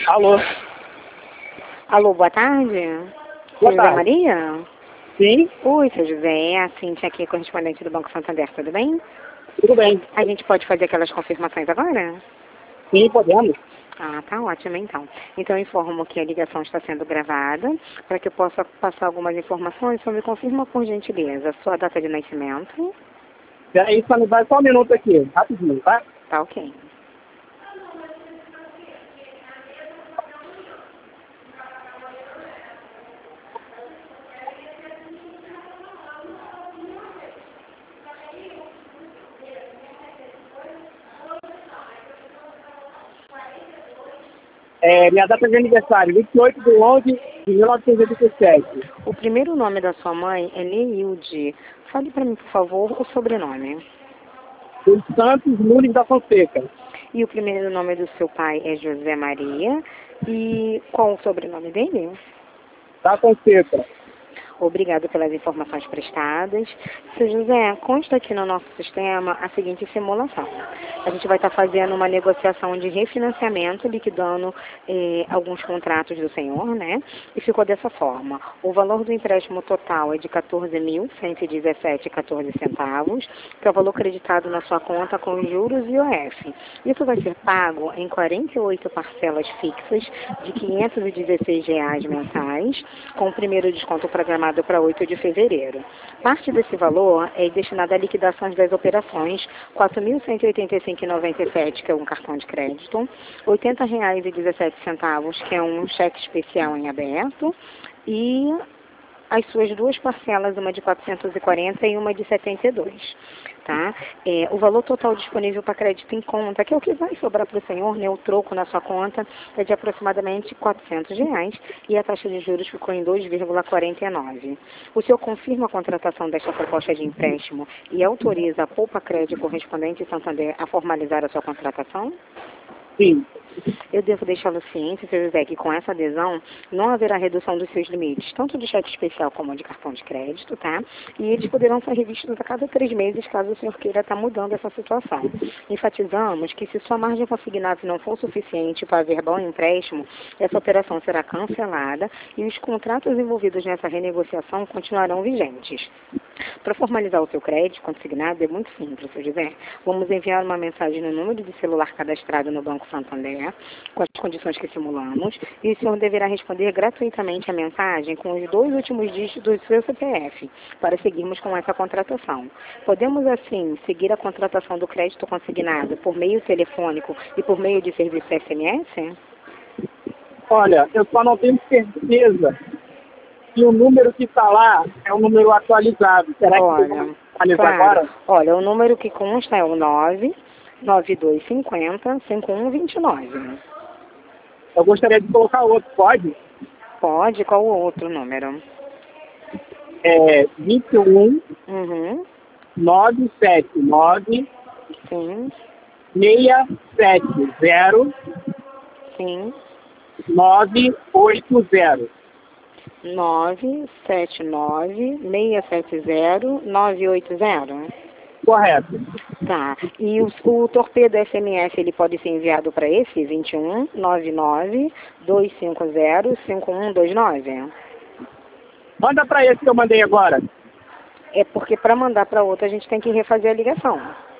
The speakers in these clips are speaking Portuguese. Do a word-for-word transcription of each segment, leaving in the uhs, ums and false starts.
Alô? Alô, boa tarde. Boa José tarde. Maria? Sim, Oi, seu José. É a Cintia aqui, correspondente do Banco Santander, tudo bem? tudo bem. A gente pode fazer aquelas confirmações agora? Sim, podemos. Ah, tá ótimo então. Então eu informo que a ligação está sendo gravada. Para que eu possa passar algumas informações, só me confirma por gentileza a sua data de nascimento. Peraí, só me dá só um minuto aqui, rapidinho, tá? Tá ok. É, minha data de aniversário, vinte e oito de onze de mil novecentos e oitenta e sete. O primeiro nome da sua mãe é Neilde. Fale para mim, por favor, o sobrenome. Dos Santos Nunes da Fonseca. E o primeiro nome do seu pai é José Maria. E qual o sobrenome dele? Da Fonseca. Obrigado pelas informações prestadas. Seu José, consta aqui no nosso sistema a seguinte simulação. A gente vai estar fazendo uma negociação de refinanciamento, liquidando eh, alguns contratos do senhor, né? E ficou dessa forma. O valor do empréstimo total é de quatorze mil cento e dezessete vírgula quatorze centavos, que é o valor creditado na sua conta com juros e I O F. Isso vai ser pago em quarenta e oito parcelas fixas de quinhentos e dezesseis reais mensais, com o primeiro desconto programado para oito de fevereiro. Parte desse valor é destinada à liquidação das operações, quatro mil cento e oitenta e cinco reais e noventa e sete centavos, que é um cartão de crédito, oitenta reais e dezessete centavos, que é um cheque especial em aberto, e as suas duas parcelas, uma de quatrocentos e quarenta e uma de setenta e dois. Tá? É, o valor total disponível para crédito em conta, que é o que vai sobrar para o senhor, né, o troco na sua conta, é de aproximadamente quatrocentos reais e a taxa de juros ficou em dois vírgula quarenta e nove. O senhor confirma a contratação desta proposta de empréstimo e autoriza a Poupa Crédito correspondente Santander a formalizar a sua contratação? Sim. Eu devo deixá-lo ciente, seu José, que com essa adesão não haverá redução dos seus limites, tanto de cheque especial como de cartão de crédito, tá? E eles poderão ser revistos a cada três meses, caso o senhor queira estar mudando essa situação. Enfatizamos que se sua margem consignada não for suficiente para averbar um empréstimo, essa operação será cancelada e os contratos envolvidos nessa renegociação continuarão vigentes. Para formalizar o seu crédito consignado é muito simples, seu José. Vamos enviar uma mensagem no número de celular cadastrado no Banco Santander, com as condições que simulamos, e o senhor deverá responder gratuitamente a mensagem com os dois últimos dígitos do seu C P F, para seguirmos com essa contratação. Podemos, assim, seguir a contratação do crédito consignado por meio telefônico e por meio de serviço S M S? Olha, eu só não tenho certeza que o número que está lá é o número atualizado. Será que Olha, eu vou atualizar claro. agora? Olha, o número que consta é o nove nove dois cinco zero cinco um dois nove. Eu gostaria de colocar outro, pode? Pode? Qual o outro número? É vinte e um, Uhum. novecentos e setenta e nove, Sim, seiscentos e setenta, sim. nove oito zero. nove sete nove, seis sete zero, nove oito zero. Correto. Tá. E o, o torpedo S M S, ele pode ser enviado para esse vinte e um, nove nove, dois cinco zero, cinco um dois nove? Manda para esse que eu mandei agora. É porque para mandar para outro a gente tem que refazer a ligação.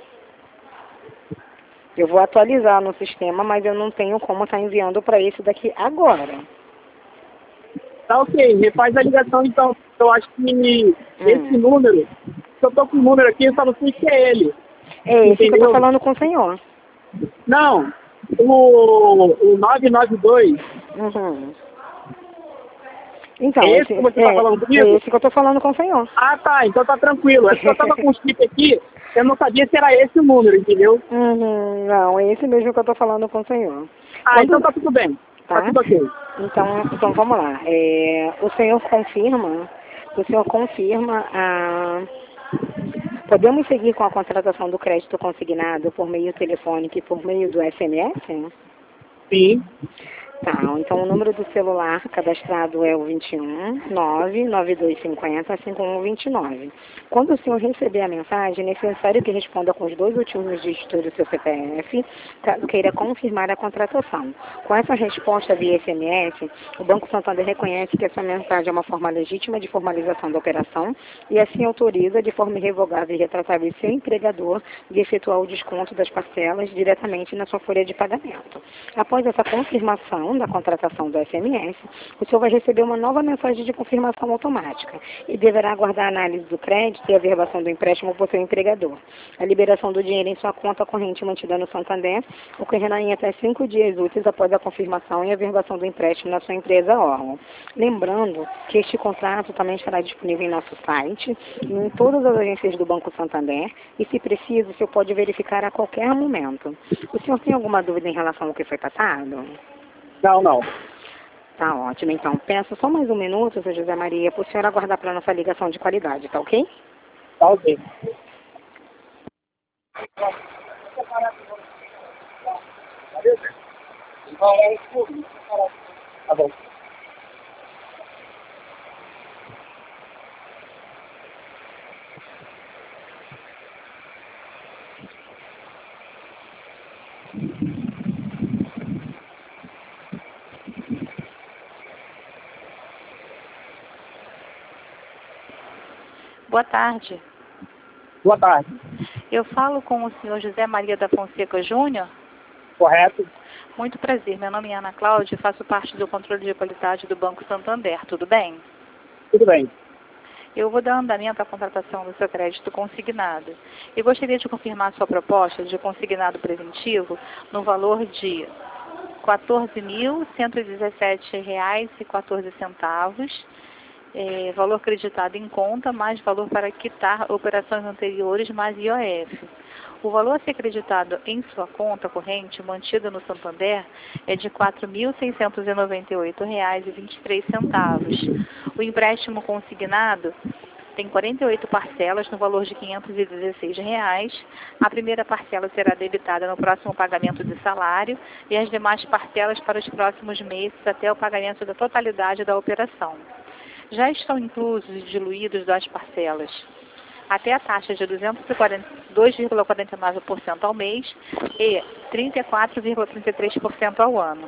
Eu vou atualizar no sistema, mas eu não tenho como estar enviando para esse daqui agora. Tá ok, refaz a ligação então. Eu acho que Hum. esse número, se eu tô com o número aqui, eu só não sei se é ele. É esse que eu Entendeu? tô falando com o senhor. Não, o, o novecentos e noventa e dois, Uhum. Então, é esse esse, que você é, tá falando é comigo? esse que eu tô falando com o senhor. Ah, tá, então tá tranquilo. É porque eu tava com o chip aqui, eu não sabia se era esse o número, entendeu? Uhum, não, é esse mesmo que eu tô falando com o senhor. Ah, Quando, então tá tudo bem. Tá tá? tudo ok. Então, então vamos lá. É, o senhor confirma, o senhor confirma a... Podemos seguir com a contratação do crédito consignado por meio telefônico e por meio do S M S? Sim. Tá, então o número do celular cadastrado é o vinte e um, nove nove dois cinco zero, cinco um dois nove. Quando o senhor receber a mensagem, é necessário que responda com os dois últimos dígitos do seu C P F, caso queira confirmar a contratação. Com essa resposta via S M S, o Banco Santander reconhece que essa mensagem é uma forma legítima de formalização da operação e assim autoriza de forma irrevogável e retratável seu empregador de efetuar o desconto das parcelas diretamente na sua folha de pagamento. Após essa confirmação da contratação do S M S, o senhor vai receber uma nova mensagem de confirmação automática e deverá aguardar a análise do crédito e a averbação do empréstimo por seu empregador. A liberação do dinheiro em sua conta corrente mantida no Santander ocorrerá em até cinco dias úteis após a confirmação e averbação do empréstimo na sua empresa órgão. Lembrando que este contrato também estará disponível em nosso site e em todas as agências do Banco Santander e, se preciso, o senhor pode verificar a qualquer momento. O senhor tem alguma dúvida em relação ao que foi passado? Não, não. Tá ótimo. Então, peço só mais um minuto, seu José Maria, para o senhor aguardar para a nossa ligação de qualidade, tá ok? Tá ok. Tá bom. Boa tarde. Boa tarde. Eu falo com o senhor José Maria da Fonseca Júnior. Correto? Muito prazer. Meu nome é Ana Cláudia e faço parte do controle de qualidade do Banco Santander. Tudo bem? Tudo bem. Eu vou dar andamento à contratação do seu crédito consignado. E gostaria de confirmar sua proposta de consignado preventivo no valor de quatorze mil cento e dezessete reais e quatorze centavos. É, valor creditado em conta, mais valor para quitar operações anteriores, mais I O F. O valor a ser creditado em sua conta corrente, mantida no Santander, é de quatro mil seiscentos e noventa e oito reais e vinte e três centavos. O empréstimo consignado tem quarenta e oito parcelas no valor de quinhentos e dezesseis reais. A primeira parcela será debitada no próximo pagamento de salário e as demais parcelas para os próximos meses até o pagamento da totalidade da operação. Já estão inclusos e diluídos das parcelas até a taxa de dois vírgula quarenta e nove por cento ao mês e trinta e quatro vírgula trinta e três por cento ao ano.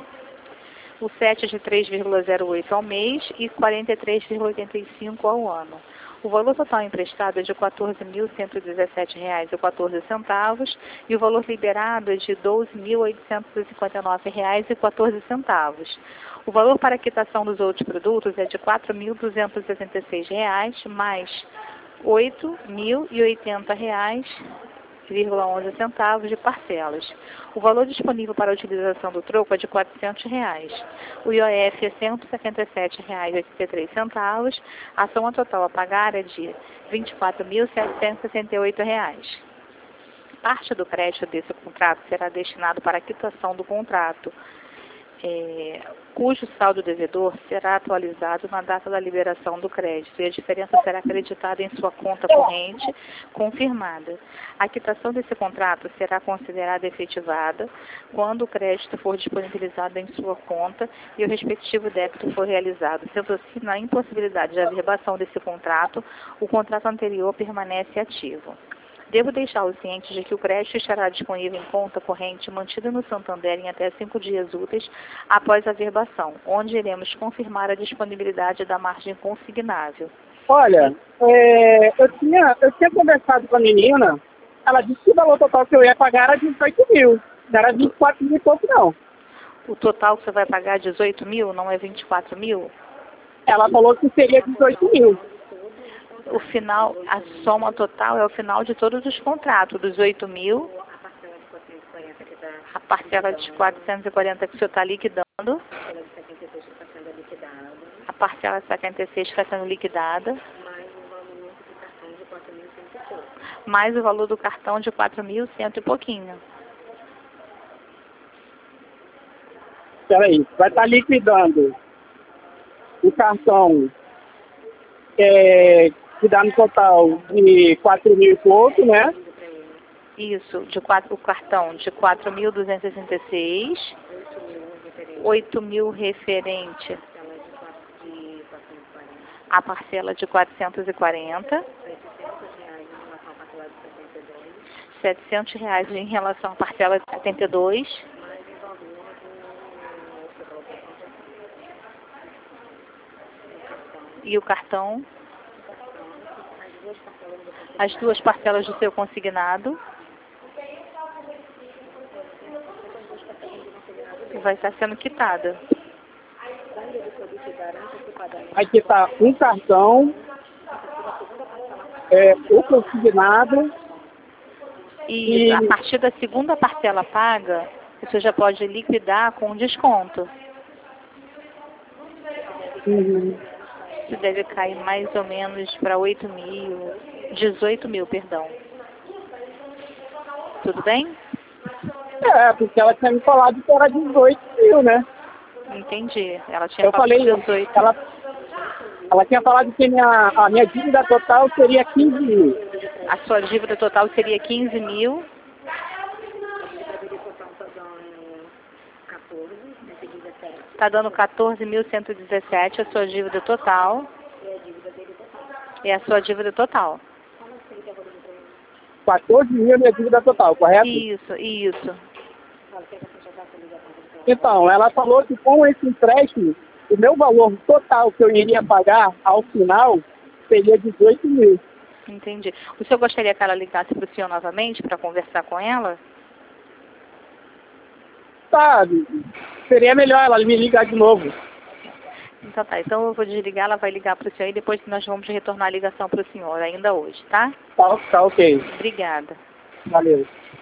O S E T de três vírgula zero oito por cento ao mês e quarenta e três vírgula oitenta e cinco por cento ao ano. O valor total emprestado é de quatorze mil cento e dezessete reais e quatorze centavos e o valor liberado é de doze mil oitocentos e cinquenta e nove reais e quatorze centavos. O valor para a quitação dos outros produtos é de quatro mil duzentos e sessenta e seis reais mais oito mil e oitenta reais e onze centavos de parcelas. O valor disponível para a utilização do troco é de quatrocentos reais. O I O F é cento e setenta e sete reais e oitenta e três centavos. A soma total a pagar é de vinte e quatro mil setecentos e sessenta e oito reais. Parte do crédito desse contrato será destinado para a quitação do contrato, É, cujo saldo devedor será atualizado na data da liberação do crédito e a diferença será acreditada em sua conta corrente confirmada. A quitação desse contrato será considerada efetivada quando o crédito for disponibilizado em sua conta e o respectivo débito for realizado. Sendo assim, na impossibilidade de averbação desse contrato, o contrato anterior permanece ativo. Devo deixá-los cientes de que o crédito estará disponível em conta corrente mantida no Santander em até cinco dias úteis após a averbação, onde iremos confirmar a disponibilidade da margem consignável. Olha, é, eu, tinha, eu tinha conversado com a menina, ela disse que o valor total que eu ia pagar era dezoito mil, não era vinte e quatro mil e pouco não. O total que você vai pagar é dezoito mil, não é vinte e quatro mil? Ela falou que seria dezoito mil. O final, a soma total é o final de todos os contratos, dos oito mil, a parcela de quatrocentos e quarenta que o senhor está liquidando, a parcela de setenta e seis que está sendo liquidada, mais o valor do cartão de quatro mil e cem e pouquinho. Peraí, vai estar liquidando o cartão é, que dá no total de quatro mil e pouco, né? Isso, de quatro, o cartão de quatro mil duzentos e sessenta e seis oito mil referente a parcela de quatrocentos e quarenta. setecentos reais em relação à parcela de setenta e dois. E o cartão, as duas parcelas do seu consignado, vai estar sendo quitada. Vai quitar um cartão, é, o consignado. E, e a partir da segunda parcela paga, você já pode liquidar com desconto. Uhum. Isso deve cair mais ou menos para oito mil, dezoito mil, perdão. Tudo bem? É, porque ela tinha me falado que era dezoito mil, né? Entendi. Ela tinha Eu falei, dezoito. Ela, ela tinha falado que minha, a minha dívida total seria quinze mil. A sua dívida total seria quinze mil. Está dando quatorze mil cento e dezessete a sua dívida total. É a sua dívida total. quatorze mil é minha dívida total, correto? Isso, isso. Então, ela falou que com esse empréstimo, o meu valor total que eu iria pagar ao final seria dezoito mil. Entendi. O senhor gostaria que ela ligasse para o senhor novamente para conversar com ela? Sabe, seria melhor ela me ligar de novo. Então tá, então eu vou desligar, ela vai ligar para o senhor e depois nós vamos retornar a ligação para o senhor, ainda hoje, tá? Tá, tá ok. Obrigada. Valeu.